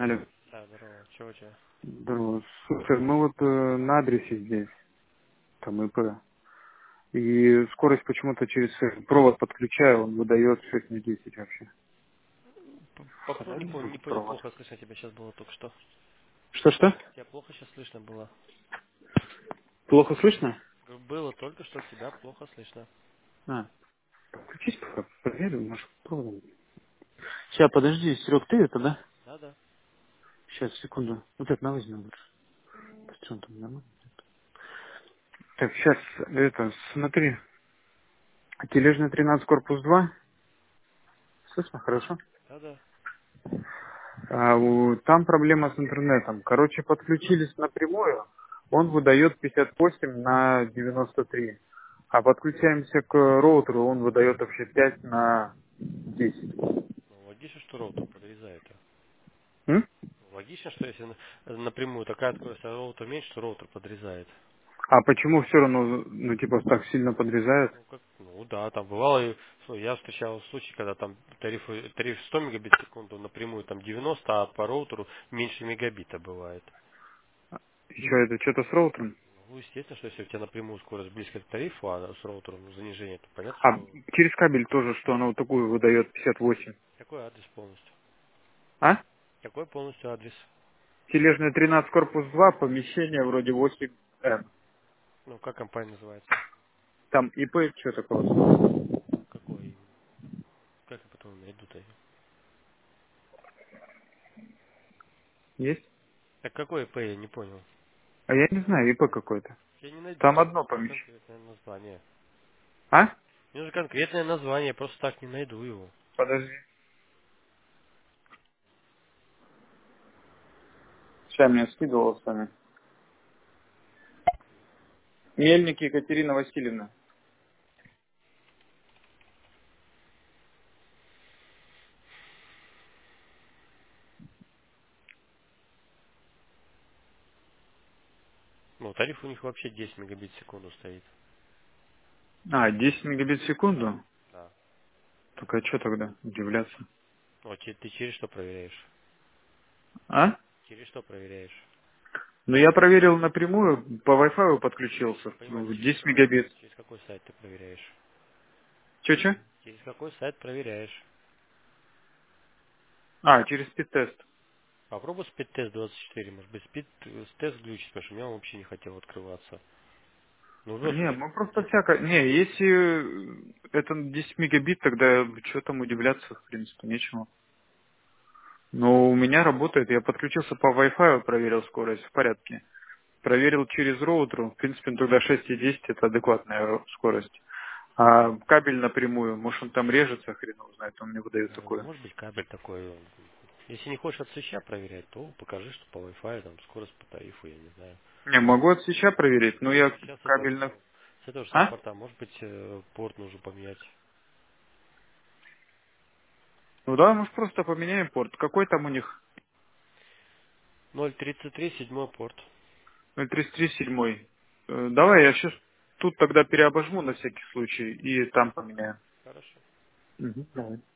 Алло. Да, здорово. Чего у тебя? Здорово. Слушай, мы вот на адресе здесь, там ИП. И скорость почему-то через провод подключаю, он выдает 6 на 10 вообще. Попробуй, Подали не звук понял, провод. плохо слышно тебя сейчас было только что. Что-что? Тебя плохо сейчас слышно было. Плохо слышно? Было только что тебя плохо слышно. А, подключись пока, проверю, может, проводом. Сейчас, подожди, Серег, ты это, да? Да, да. Сейчас, секунду. Вот это на возьмем лучше. Посмотрим, там нормально. Так, сейчас, это, смотри. Тележная 13, корпус 2. Слышно, хорошо? Да, да. Там проблема с интернетом. Короче, подключились напрямую, он выдает 58 на 93. А подключаемся к роутеру, он выдает вообще 5 на 10. Ну, логично, что роутер подрезает. М? Логично, что если напрямую такая скорость, а роутер меньше, то роутер подрезает. А почему все равно, ну, типа, так сильно подрезает? Ну, как, ну да, там бывало, я встречал случаи, когда там тариф 100 мегабит в секунду, напрямую там 90, а по роутеру меньше мегабита бывает. Еще это что-то с роутером? Ну, естественно, что если у тебя напрямую скорость близко к тарифу, а с роутером занижение, то понятно, А что... через кабель тоже, что оно вот такую выдает 58. Какой адрес полностью? А? Какой полностью адрес? Тележная 13, корпус 2, помещение вроде 8М. Ну, как компания называется? Там ИП, что такое? Какой? Как я потом найду-то? Есть? Так какой ИП, я не понял. А я не знаю, ИП какой-то. Я не найду, Там мне одно нужно помещение. конкретное название. А? Мне нужно конкретное название, я просто так не найду его. Подожди. Сейчас меня скидывала с вами. Мельник Екатерина Васильевна. Ну, тариф у них вообще 10 мегабит в секунду стоит. 10 мегабит в секунду? Да. Так а что тогда? Удивляться. Ну, а ты через что проверяешь? А? Через что проверяешь? Ну я проверил напрямую, по Wi-Fi Я подключился. не понимаю, Ну, ты 10 мегабит. через какой сайт ты проверяешь? Че-че? Через какой сайт проверяешь? Через спид-тест. Попробуй спид-тест 24, может быть, спид-тест глючит, потому что у меня он вообще не хотел открываться. Ну, вот, Не, мы просто всякое... Не, если это 10 мегабит, тогда что там удивляться, в принципе, нечему. Но у меня работает, я подключился по Wi-Fi, проверил скорость, в порядке. Проверил через роутер, в принципе, ну, тогда 6,10 это адекватная скорость. А кабель напрямую, может он там режется, хрен его знает, он мне выдает ну, такое. может быть, кабель такой. Если не хочешь от свеча проверять, то покажи, что по Wi-Fi там скорость по тарифу, я не знаю. Не, могу от свеча проверить, но я Сейчас с этого же кабель на... самого, с этого же самого А? порта, может быть, порт нужно поменять. Ну давай, может, просто поменяем порт. Какой там у них? 0.33, седьмой порт. 033 Давай, я сейчас тут тогда переобожму на всякий случай и там поменяю. Хорошо. Мгм, давай.